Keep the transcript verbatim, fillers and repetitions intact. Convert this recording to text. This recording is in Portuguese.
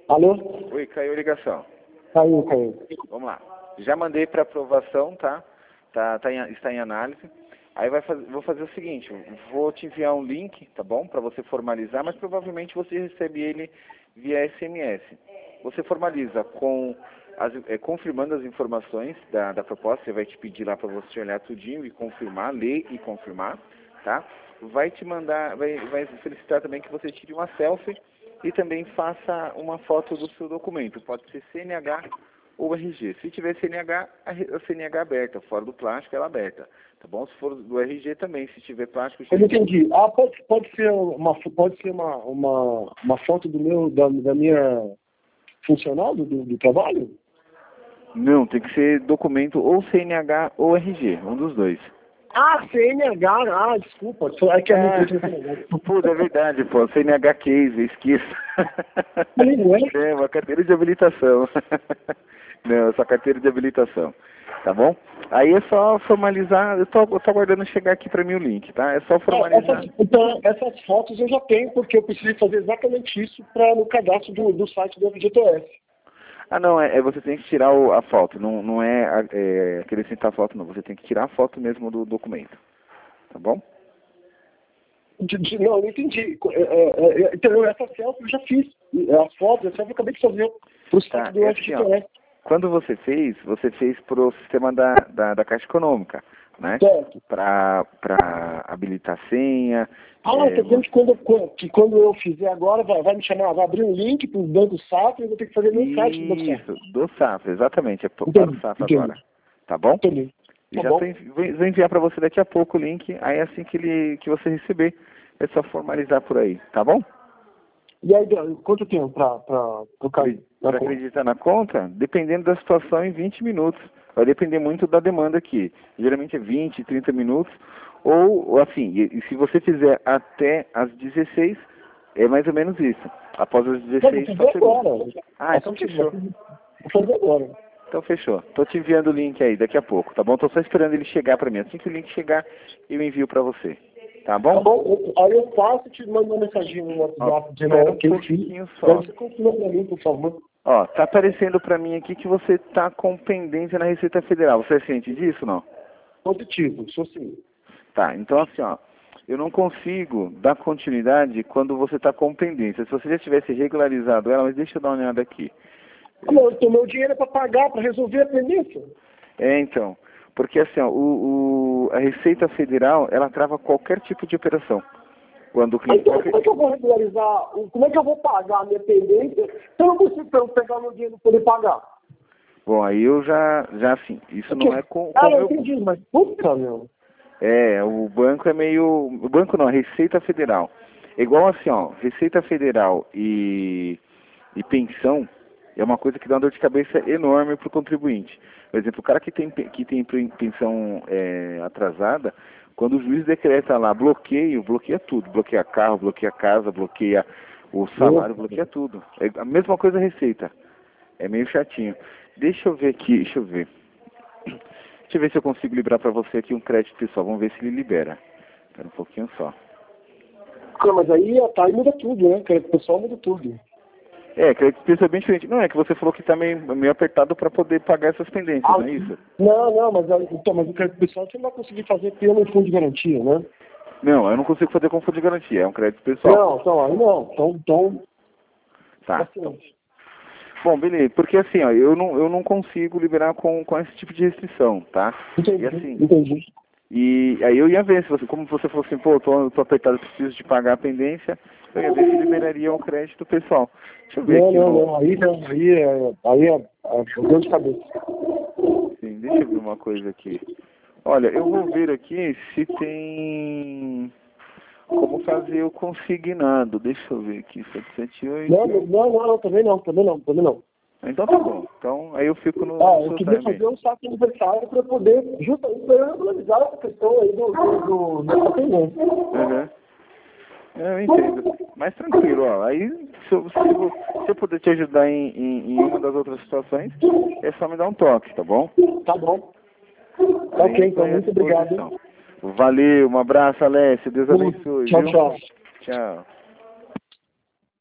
Alô? Oi, caiu a ligação. Caiu, caiu. Vamos lá. Já mandei para aprovação, tá? Tá, tá em, está em análise. Aí vai faz, vou fazer o seguinte, vou te enviar um link, tá bom? Para você formalizar, mas provavelmente você recebe ele via S M S. Você formaliza com as, é, confirmando as informações da, da proposta, você vai te pedir lá para você olhar tudinho e confirmar, ler e confirmar, tá? Vai te mandar, vai, vai solicitar também que você tire uma selfie e também faça uma foto do seu documento. Pode ser C N H ou R G. Se tiver C N H, a C N H aberta, fora do plástico, ela aberta. Tá bom? Se for do R G também, se tiver plástico... Eu não entendi. Ah, pode, pode ser, uma, pode ser uma, uma, uma foto do meu, da, da minha funcional do, do, do trabalho? Não, tem que ser documento ou C N H ou R G, um dos dois. Ah, C N H, ah, desculpa. É que é muito... Pô, é verdade, pô. C N H case, esqueça. Não é? É, uma carteira de habilitação. Não, é só carteira de habilitação. Tá bom? Aí é só formalizar, eu tô, eu tô aguardando chegar aqui pra mim o link, tá? É só formalizar. É, essas, então, essas fotos eu já tenho, porque eu precisei fazer exatamente isso pra, no cadastro do, do site do F G T S. Ah, não, é, é você tem que tirar o, a foto, não, não é, é acrescentar a foto, não. Você tem que tirar a foto mesmo do documento. Tá bom? De, de, não, eu não entendi. É, é, é, então, essa selfie eu já fiz. As fotos, a selfie eu acabei de fazer pro site Tá, do é F G assim, T S. ó. Quando você fez, você fez pro sistema da, da, da Caixa Econômica, né? Certo. Para para habilitar a senha. Ah, é, quer dizer que quando, que quando eu fizer agora, vai, vai me chamar, vai abrir um link pro Banco Safra e eu vou ter que fazer no site do Banco Safra. Isso, do Safra, exatamente. É para Entendi, o Safra entendi. agora. Tá bom? Entendi. E Tá já bom. tô, envi- vou vou enviar para você daqui a pouco o link. Aí assim que, ele, que você receber, é só formalizar por aí. Tá bom? E aí, quanto tempo pra, pra trocar na Para conta? acreditar na conta, dependendo da situação, em vinte minutos. Vai depender muito da demanda aqui. Geralmente é vinte, trinta minutos. Ou, ou assim, e, e se você fizer até as dezesseis, é mais ou menos isso. Após as Não, vou dezesseis, fazer só segunda. agora. Ah, então fechou. Vou fazer agora. Então fechou. Tô te enviando o link aí daqui a pouco, tá bom? Tô só esperando ele chegar para mim. Assim que o link chegar, eu envio para você. Tá bom? Tá bom? Eu- Aí eu faço e te mando uma mensagem no WhatsApp de espera novo um que eu pouquinho fiz. só. Aí você confirma pra mim, por favor. Ó, tá aparecendo para mim aqui que você tá com pendência na Receita Federal. Você é ciente disso, não? Positivo, sou sim. Tá, então assim, ó, eu não consigo dar continuidade quando você está com pendência. Se você já tivesse regularizado ela, mas deixa eu dar uma olhada aqui. Ah, não, então meu dinheiro é para pagar, para resolver a pendência. É, então, porque assim, ó, o, o, a Receita Federal, ela trava qualquer tipo de operação. Quando o Ah, cliente... então como é que eu vou regularizar, como é que eu vou pagar a minha pendência se eu não consigo pe- pegar meu dinheiro para poder pagar? Bom, aí eu já, já assim, isso não é com, Ah, com o eu meu... entendi, mas puta, meu. É, o banco é meio... O banco não, a Receita Federal. É igual assim, ó, Receita Federal e, e pensão é uma coisa que dá uma dor de cabeça enorme para o contribuinte. Por exemplo, o cara que tem, que tem pensão é, atrasada, quando o juiz decreta lá bloqueio, bloqueia tudo. Bloqueia carro, bloqueia casa, bloqueia o salário, bloqueia tudo. É a mesma coisa a Receita. É meio chatinho. Deixa eu ver aqui, deixa eu ver. Deixa eu ver se eu consigo liberar para você aqui um crédito pessoal. Vamos ver se ele libera. Espera um pouquinho só. Ah, mas aí, tá, aí muda tudo, né? O pessoal muda tudo. É, crédito pessoal é bem diferente. Não, é que você falou que tá meio, meio apertado para poder pagar essas pendências, Ah, não é isso? não, não, mas, aí- então, mas o crédito pessoal você não vai conseguir fazer pelo fundo de garantia, né? Não, eu não consigo fazer com fundo de garantia. É um crédito pessoal. Não, então, aí não. Então, então Tá. assim, Bom, beleza. Porque assim, ó, eu não, eu não consigo liberar com, com esse tipo de restrição, tá? entendi, E assim, entendi. e aí eu ia ver se você, como você falou assim, pô, eu tô, eu tô apertado, preciso de pagar a pendência, eu ia ver se liberaria um crédito pessoal. Deixa eu ver Não, aqui. não, No... não, aí não, aí é, aí é, é dor de cabeça. Sim, deixa eu ver uma coisa aqui. Olha, eu vou ver aqui se tem como fazer o consignado. Deixa eu ver aqui, sete sete oito. Não, não, não, não, também não, também não, também não. Então tá bom. Então aí eu fico no, Ah, no eu seu queria time. fazer um saque aniversário para poder, justamente para regularizar essa questão aí do, do, do dessa pendência. Uhum. Eu entendo. Mas tranquilo, ó. Aí se eu, se eu, se eu puder te ajudar em, em, em uma das outras situações, é só me dar um toque, tá bom? Tá bom. Aí Ok, eu tô então, aí à muito obrigado. disposição. Valeu, um abraço, Alessio. Deus abençoe, Tchau, viu? tchau. Tchau.